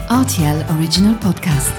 RTL Original Podcast.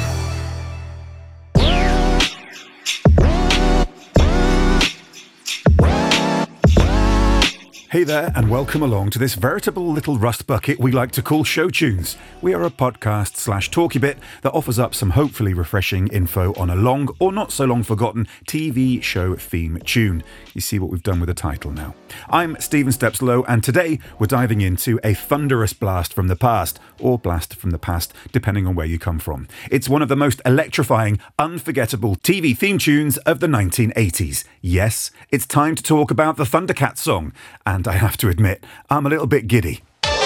Hey there, and welcome along to this veritable little rust bucket we like to call Show Tunes. We are a podcast/talky bit that offers up some hopefully refreshing info on a long or not so long forgotten TV show theme tune. You see what we've done with the title now. I'm Stephen Stepslow, and today we're diving into a thunderous blast from the past, or blast from the past, depending on where you come from. It's one of the most electrifying, unforgettable TV theme tunes of the 1980s. Yes, it's time to talk about the Thundercats song, and I have to admit, I'm a little bit giddy.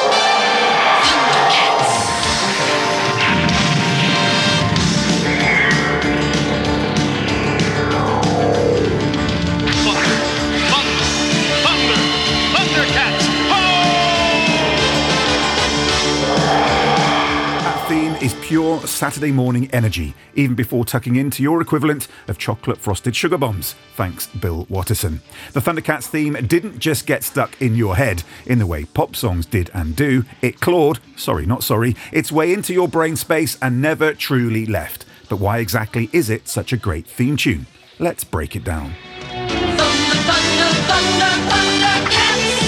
Is pure Saturday morning energy, even before tucking into your equivalent of chocolate frosted sugar bombs. Thanks, Bill Watterson. The Thundercats theme didn't just get stuck in your head in the way pop songs did and do. It clawed, its way into your brain space and never truly left. But why exactly is it such a great theme tune? Let's break it down. Thunder, thunder, thunder, Thundercats.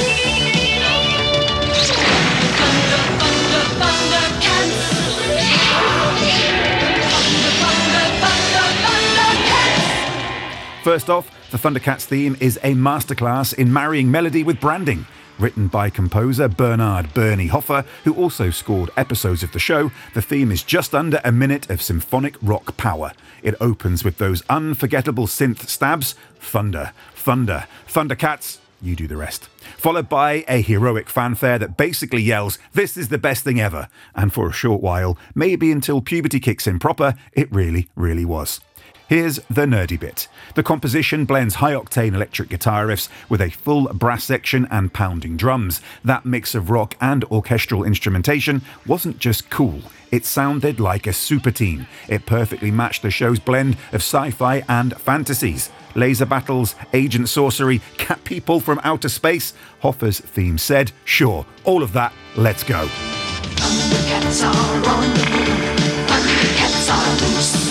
First off, the Thundercats theme is a masterclass in marrying melody with branding. Written by composer Bernard "Bernie" Hoffer, who also scored episodes of the show, the theme is just under a minute of symphonic rock power. It opens with those unforgettable synth stabs, thunder, thunder, Thundercats, you do the rest. Followed by a heroic fanfare that basically yells, "This is the best thing ever." And for a short while, maybe until puberty kicks in proper, it really, really was. Here's the nerdy bit. The composition blends high-octane electric guitar riffs with a full brass section and pounding drums. That mix of rock and orchestral instrumentation wasn't just cool, it sounded like a super team. It perfectly matched the show's blend of sci-fi and fantasies. Laser battles, agent sorcery, cat people from outer space. Hoffer's theme said, sure, all of that, let's go. Thundercats are on the move, Thundercats are loose.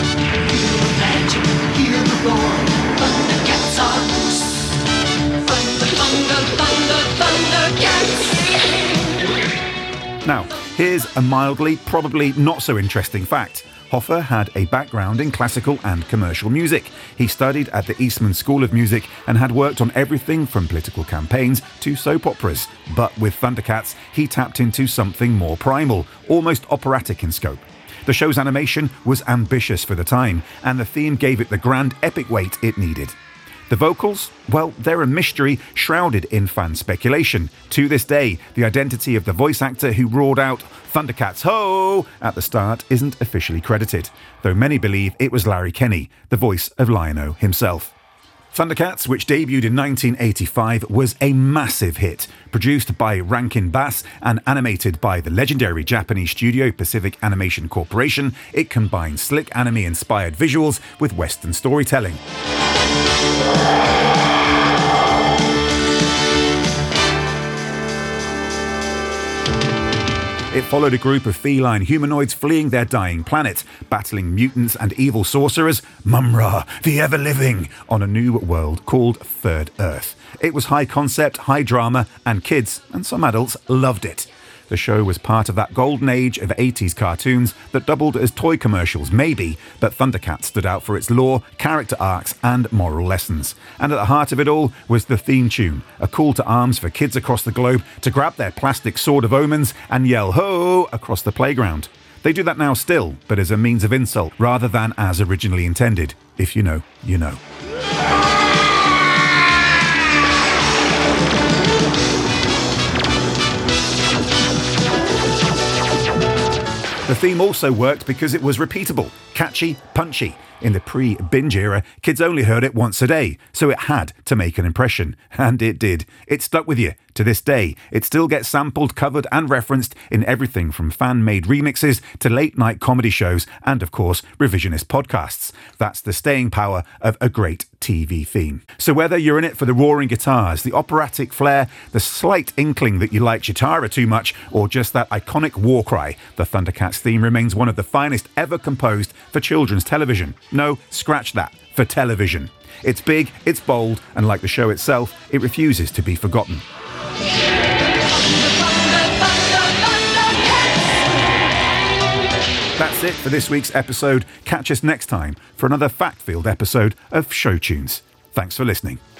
Hear the roar, Thundercats are loose. Thunder, thunder, thunder, Thundercats. Now, here's a mildly, probably not so interesting fact. Hoffer had a background in classical and commercial music. He studied at the Eastman School of Music and had worked on everything from political campaigns to soap operas. But with Thundercats, he tapped into something more primal, almost operatic in scope. The show's animation was ambitious for the time, and the theme gave it the grand epic weight it needed. The vocals? Well, they're a mystery shrouded in fan speculation. To this day, the identity of the voice actor who roared out "Thundercats ho!" at the start isn't officially credited, though many believe it was Larry Kenney, the voice of Lion-O himself. Thundercats, which debuted in 1985, was a massive hit. Produced by Rankin Bass and animated by the legendary Japanese studio Pacific Animation Corporation, it combines slick anime-inspired visuals with Western storytelling. It followed a group of feline humanoids fleeing their dying planet, battling mutants and evil sorcerers, Mumra, the ever-living, on a new world called Third Earth. It was high concept, high drama, and kids, and some adults, loved it. The show was part of that golden age of 80s cartoons that doubled as toy commercials, maybe, but Thundercats stood out for its lore, character arcs, and moral lessons. And at the heart of it all was the theme tune, a call to arms for kids across the globe to grab their plastic sword of omens and yell "ho!" across the playground. They do that now still, but as a means of insult rather than as originally intended. If you know, you know. The theme also worked because it was repeatable, catchy, punchy. In the pre-binge era, kids only heard it once a day, so it had to make an impression. And it did. It stuck with you. To this day, it still gets sampled, covered and referenced in everything from fan-made remixes to late-night comedy shows and, of course, revisionist podcasts. That's the staying power of a great TV theme. So whether you're in it for the roaring guitars, the operatic flair, the slight inkling that you like Chitara too much, or just that iconic war cry, the Thundercats theme remains one of the finest ever composed for children's television. No, scratch that, for television. It's big, it's bold, and like the show itself, it refuses to be forgotten. That's it for this week's episode. Catch us next time for another fact-filled episode of Show Tunes. Thanks for listening.